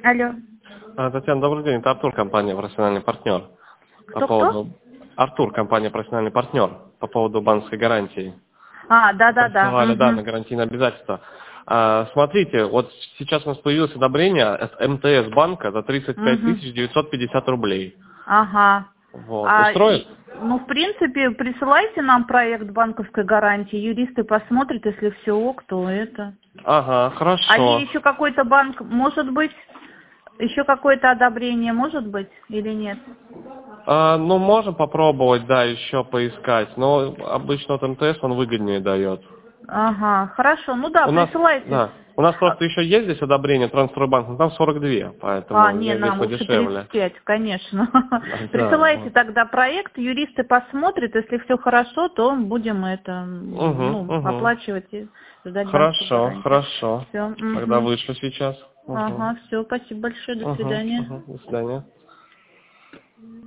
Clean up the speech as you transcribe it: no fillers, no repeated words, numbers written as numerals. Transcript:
Алло. Татьяна, добрый день. Это Артур, компания «Профессиональный партнер». Кто? Артур, компания «Профессиональный партнер» по поводу банковской гарантии. Да. Присылали, да, на Угу. гарантийные обязательства. Смотрите, вот сейчас у нас появилось одобрение от МТС банка за 35 Угу. 950 рублей. Ага. Вот. Устроит? Ну, в принципе, присылайте нам проект банковской гарантии. Юристы посмотрят, если все ок, то это. Ага, Они хорошо. еще какой-то банк, может быть, еще какое-то одобрение, может быть, или нет? Ну, можем попробовать, да, еще поискать. Но обычно вот МТС он выгоднее дает. Ага, хорошо. Ну да, У нас, присылайте. да, у нас просто еще есть здесь одобрение Транстройбанк, но там 42, поэтому Не, здесь нам лучше подешевле. 35, конечно. Да, Присылайте вот. тогда проект, юристы посмотрят, если все хорошо, то будем Угу. оплачивать и ждать банковскую Хорошо, гарантию. хорошо. Все. Тогда вышлю сейчас. Угу. Ага, все, спасибо большое, до свидания. До свидания.